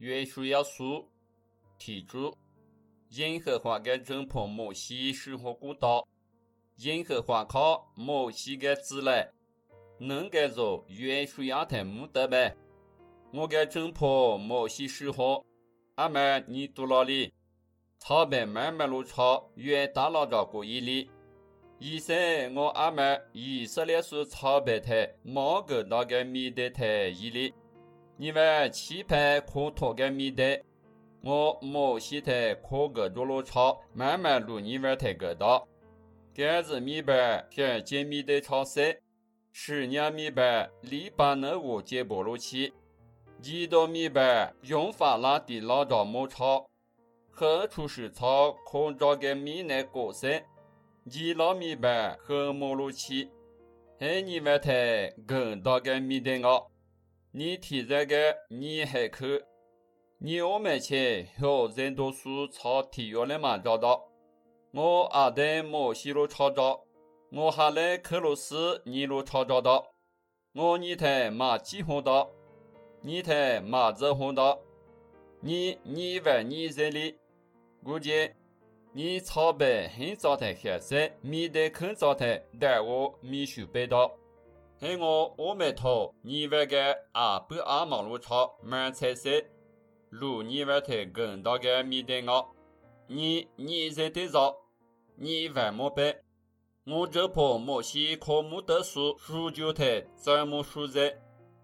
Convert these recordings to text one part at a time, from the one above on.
约书亚书提出，耶和华的侦破摩西生活古道，耶和华靠摩西的子来，能够做约书亚的目的呗。我的侦破摩西生活，阿们你读了里，草本慢慢路朝约大老着过一里。以前我阿们以色列是草本的某个那个米的的一里，因为期盼可托的米的。我摩西的可个着路朝慢慢路你们的个道，杆子米本给解米的超色，10年米本黎巴嫩我解波路起，1道米本用法拉的老着木超，和出是草可着个米的过色，1老米本和木路起，嘿你们的更大个米的我，你提这个你还去。你我们前有人多数朝体育的嘛找到，我阿德摩西路抄着，我哈勒克鲁斯尼路抄着到，我你台马几红到，你台马子红到，你问你这里，估计你草本很早的黑色，米的肯早的带我米修北道，嘿我们头你那个阿不阿马路抄满彩色。如你们的更大的米的我，你认得着，你问么呗？我这破摩西科目的书就的怎么书在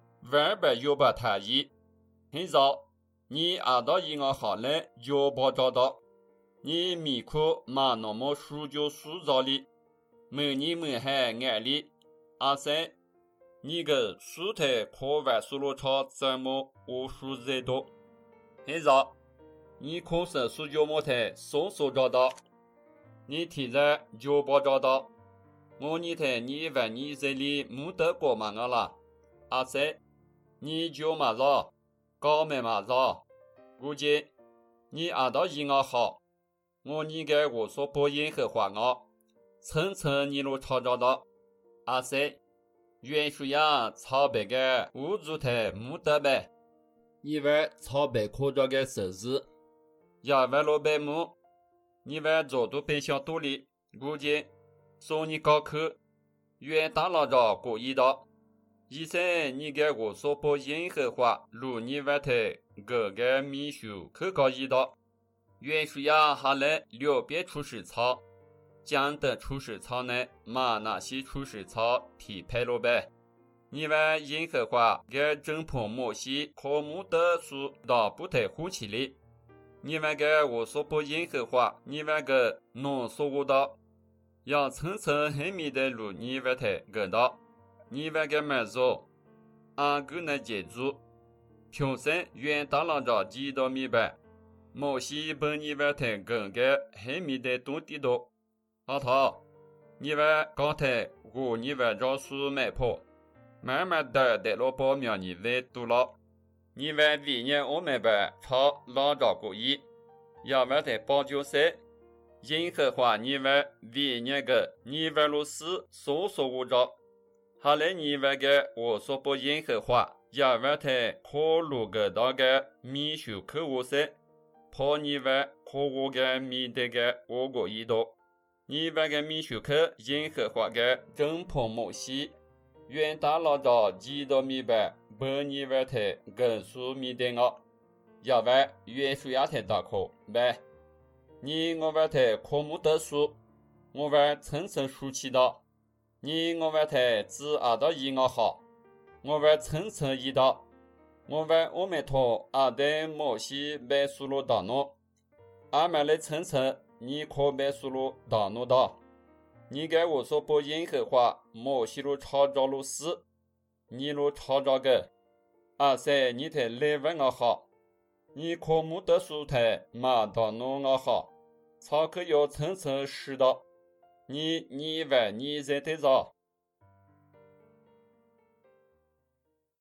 268他一，很早，你按到一个好嘞就不找到，你米库马那么书就书着里，没你们还爱里，阿三，你个书的科外书路超怎么我书在多？很早，你空手数脚模特搜索找到，你提着就不找到，我你的你问你这里没得过嘛我了，阿三，你就嘛着，高没嘛着，估计你按到一个好，我你给我说播音和话我，层层你路抄找到，阿三，约书亚草白个无助的没得呗。你玩草本可着个手指，要玩老白木，你玩做都本想多里，估计送你高考，远大老着过一道。医生，你给我说播任何话，如你玩的个米修可高一道。原书呀哈来两边出事草，讲的出事草呢，马那些出事草提派了呗。你问任何话给正碰摩西科目的书到不太呼气里，你问个我说不任何话，你问个侬说我道，要层层黑米的路你问太个道，你问个满足，俺个能记住，平生远大浪着几道米白，摩西本你问太更个黑米的多地多，阿涛，你问刚才我你问着书买破。慢慢的带了报名你问读了，你问历年我们班朝老着过一，要问的报就赛，任何话你问历年个你问老师搜索我着，后来你问个我说不任何话，要问的可录个那个米修课我赛，怕你问可我个米的个我过一道，你问个米修课任何话个正碰摩西。远大老着几道米白，本你问的更数米的我，要问约书亚的大课呗。你我问的科目的书，我问层层书起道。你我问的只按到一个好，我问层层一道。我问我们同阿德摩西白书路大诺，俺们的层层你可白书路大诺道。你给我说不任何话，摩西路抄着路死，你路抄着个，阿塞你的来问我好，你科目的书台马到弄我好，草可要层层拾到，你问你认得着，